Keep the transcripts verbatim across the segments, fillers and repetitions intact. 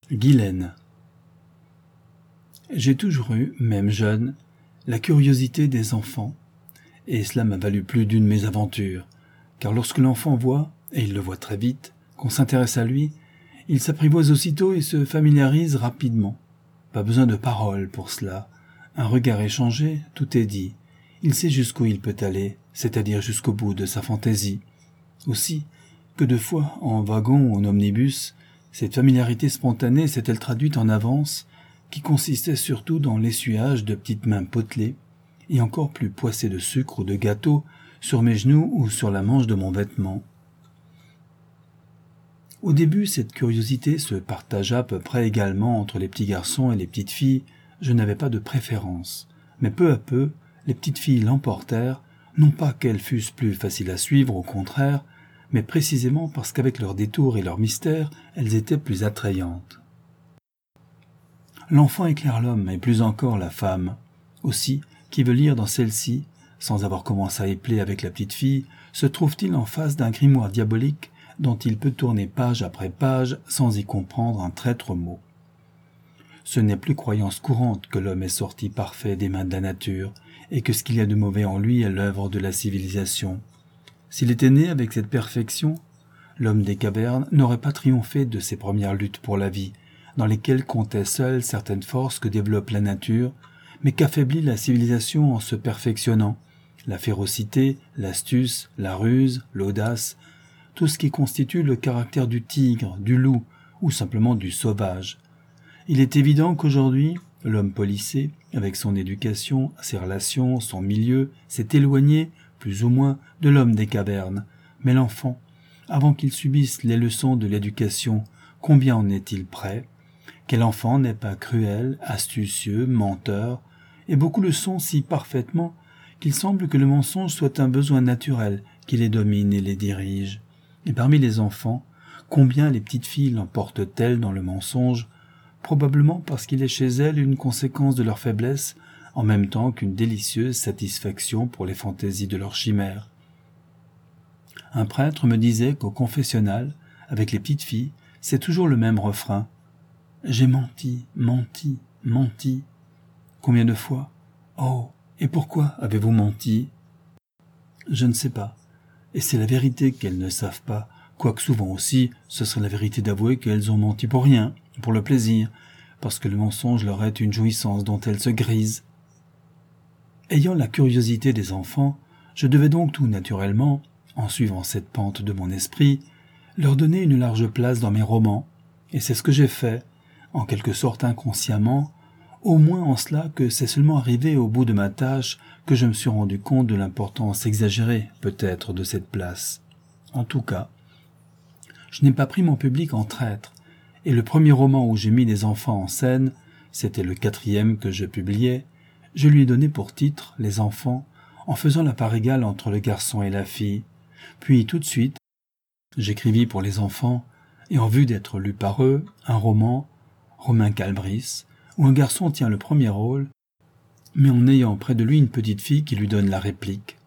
Guylaine. J'ai toujours eu, même jeune, la curiosité des enfants, et cela m'a valu plus d'une mésaventure, car lorsque l'enfant voit, et il le voit très vite, qu'on s'intéresse à lui, il s'apprivoise aussitôt et se familiarise rapidement. Pas besoin de paroles pour cela. Un regard échangé, tout est dit. Il sait jusqu'où il peut aller, c'est-à-dire jusqu'au bout de sa fantaisie. Aussi, que de fois, en wagon ou en omnibus, cette familiarité spontanée s'est-elle traduite en avance, qui consistait surtout dans l'essuyage de petites mains potelées, et encore plus poissées de sucre ou de gâteau, sur mes genoux ou sur la manche de mon vêtement. Au début, cette curiosité se partagea à peu près également entre les petits garçons et les petites filles. Je n'avais pas de préférence, mais peu à peu, les petites filles l'emportèrent, non pas qu'elles fussent plus faciles à suivre, au contraire, mais précisément parce qu'avec leurs détours et leurs mystères, elles étaient plus attrayantes. L'enfant éclaire l'homme, et plus encore la femme. Aussi, qui veut lire dans celle-ci, sans avoir commencé à épeler avec la petite fille, se trouve-t-il en face d'un grimoire diabolique dont il peut tourner page après page sans y comprendre un traître mot. Ce n'est plus croyance courante que l'homme est sorti parfait des mains de la nature, et que ce qu'il y a de mauvais en lui est l'œuvre de la civilisation. S'il était né avec cette perfection, l'homme des cavernes n'aurait pas triomphé de ses premières luttes pour la vie, dans lesquelles comptaient seules certaines forces que développe la nature, mais qu'affaiblit la civilisation en se perfectionnant, la férocité, l'astuce, la ruse, l'audace, tout ce qui constitue le caractère du tigre, du loup, ou simplement du sauvage. Il est évident qu'aujourd'hui, l'homme policé, avec son éducation, ses relations, son milieu, s'est éloigné, plus ou moins, de l'homme des cavernes. Mais l'enfant, avant qu'il subisse les leçons de l'éducation, combien en est-il prêt? Quel enfant n'est pas cruel, astucieux, menteur? Et beaucoup le sont si parfaitement qu'il semble que le mensonge soit un besoin naturel qui les domine et les dirige. Et parmi les enfants, combien les petites filles l'emportent-elles dans le mensonge? Probablement parce qu'il est chez elles une conséquence de leur faiblesse, en même temps qu'une délicieuse satisfaction pour les fantaisies de leur chimère. Un prêtre me disait qu'au confessionnal, avec les petites filles, c'est toujours le même refrain. « J'ai menti, menti, menti. » Combien de fois? Oh, et pourquoi avez-vous menti? Je ne sais pas. Et c'est la vérité qu'elles ne savent pas, quoique souvent aussi, ce serait la vérité d'avouer qu'elles ont menti pour rien, pour le plaisir, parce que le mensonge leur est une jouissance dont elles se grisent. Ayant la curiosité des enfants, je devais donc tout naturellement, en suivant cette pente de mon esprit, leur donner une large place dans mes romans, et c'est ce que j'ai fait, en quelque sorte inconsciemment, au moins en cela que c'est seulement arrivé au bout de ma tâche que je me suis rendu compte de l'importance exagérée, peut-être, de cette place. En tout cas, je n'ai pas pris mon public en traître, et le premier roman où j'ai mis des enfants en scène, c'était le quatrième que je publiais, je lui ai donné pour titre « Les enfants », en faisant la part égale entre le garçon et la fille. Puis tout de suite, j'écrivis pour les enfants, et en vue d'être lu par eux, un roman, Romain Calbris, où un garçon tient le premier rôle, mais en ayant près de lui une petite fille qui lui donne la réplique.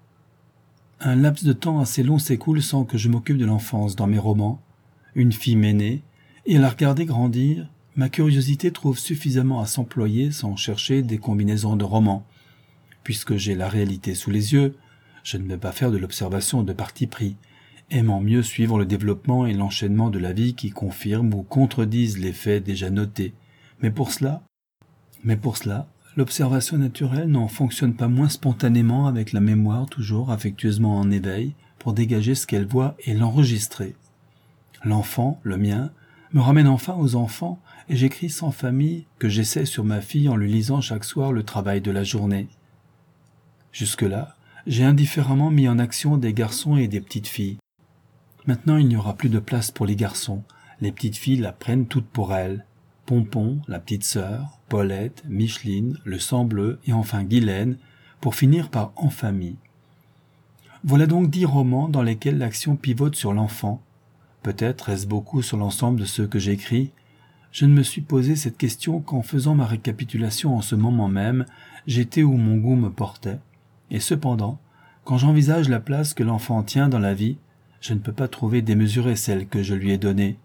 Un laps de temps assez long s'écoule sans que je m'occupe de l'enfance dans mes romans. Une fille m'est née, et à la regarder grandir, ma curiosité trouve suffisamment à s'employer sans chercher des combinaisons de romans. Puisque j'ai la réalité sous les yeux, je ne vais pas faire de l'observation de parti pris, aimant mieux suivre le développement et l'enchaînement de la vie qui confirment ou contredisent les faits déjà notés. Mais pour cela, mais pour cela, l'observation naturelle n'en fonctionne pas moins spontanément avec la mémoire toujours affectueusement en éveil pour dégager ce qu'elle voit et l'enregistrer. L'enfant, le mien, me ramène enfin aux enfants et j'écris sans famille que j'essaie sur ma fille en lui lisant chaque soir le travail de la journée. Jusque-là, j'ai indifféremment mis en action des garçons et des petites filles. Maintenant, il n'y aura plus de place pour les garçons. Les petites filles la prennent toutes pour elles. Pompon, la petite sœur, Paulette, Micheline, le sang bleu et enfin Guylaine, pour finir par En famille. Voilà donc dix romans dans lesquels l'action pivote sur l'enfant. Peut-être est-ce beaucoup sur l'ensemble de ceux que j'écris. Je ne me suis posé cette question qu'en faisant ma récapitulation en ce moment même, j'étais où mon goût me portait. Et cependant, quand j'envisage la place que l'enfant tient dans la vie, je ne peux pas trouver démesurée celle que je lui ai donnée.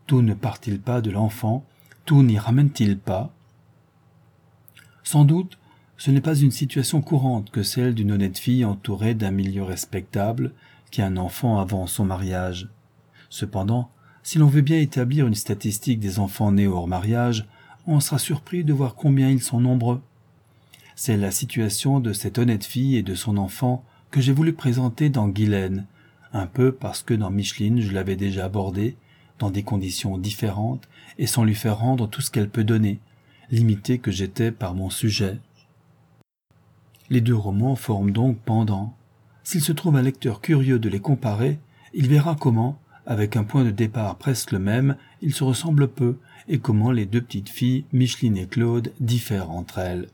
Tout ne part-il pas de l'enfant? Tout n'y ramène-t-il pas? Sans doute, ce n'est pas une situation courante que celle d'une honnête fille entourée d'un milieu respectable, qui a un enfant avant son mariage. Cependant, si l'on veut bien établir une statistique des enfants nés hors mariage, on sera surpris de voir combien ils sont nombreux. C'est la situation de cette honnête fille et de son enfant que j'ai voulu présenter dans Guylaine, un peu parce que dans Micheline je l'avais déjà abordée, dans des conditions différentes et sans lui faire rendre tout ce qu'elle peut donner, limité que j'étais par mon sujet. Les deux romans forment donc pendant. S'il se trouve un lecteur curieux de les comparer, il verra comment, avec un point de départ presque le même, ils se ressemblent peu, et comment les deux petites filles, Micheline et Claude, diffèrent entre elles.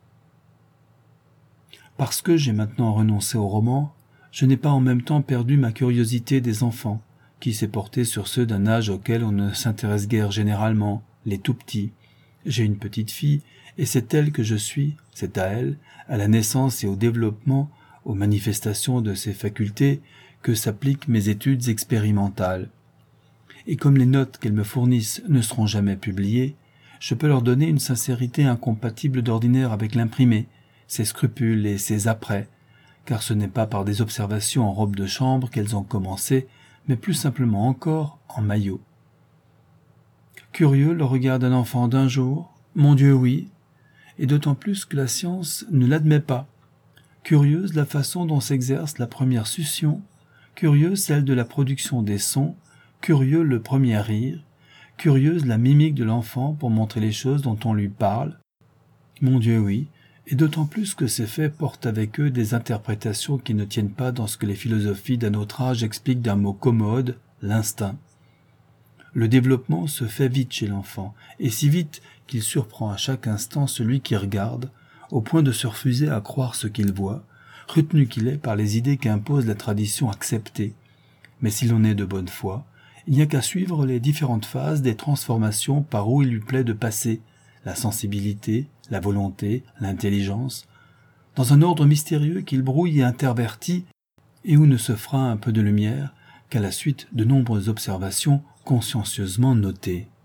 Parce que j'ai maintenant renoncé au roman, je n'ai pas en même temps perdu ma curiosité des enfants, qui s'est portée sur ceux d'un âge auquel on ne s'intéresse guère généralement, les tout-petits. J'ai une petite fille, et c'est elle que je suis, c'est à elle, à la naissance et au développement, aux manifestations de ses facultés, que s'appliquent mes études expérimentales. Et comme les notes qu'elles me fournissent ne seront jamais publiées, je peux leur donner une sincérité incompatible d'ordinaire avec l'imprimé, ses scrupules et ses apprêts, car ce n'est pas par des observations en robe de chambre qu'elles ont commencé, mais plus simplement encore en maillot. Curieux le regard d'un enfant d'un jour, mon Dieu oui, et d'autant plus que la science ne l'admet pas. Curieuse la façon dont s'exerce la première succion, curieuse celle de la production des sons, curieux le premier rire, curieuse la mimique de l'enfant pour montrer les choses dont on lui parle. Mon Dieu oui, et d'autant plus que ces faits portent avec eux des interprétations qui ne tiennent pas dans ce que les philosophies d'un autre âge expliquent d'un mot commode, l'instinct. Le développement se fait vite chez l'enfant, et si vite qu'il surprend à chaque instant celui qui regarde, au point de se refuser à croire ce qu'il voit, retenu qu'il est par les idées qu'impose la tradition acceptée. Mais si l'on est de bonne foi, il n'y a qu'à suivre les différentes phases des transformations par où il lui plaît de passer, la sensibilité, la volonté, l'intelligence, dans un ordre mystérieux qu'il brouille et intervertit, et où ne se fera un peu de lumière qu'à la suite de nombreuses observations consciencieusement notées.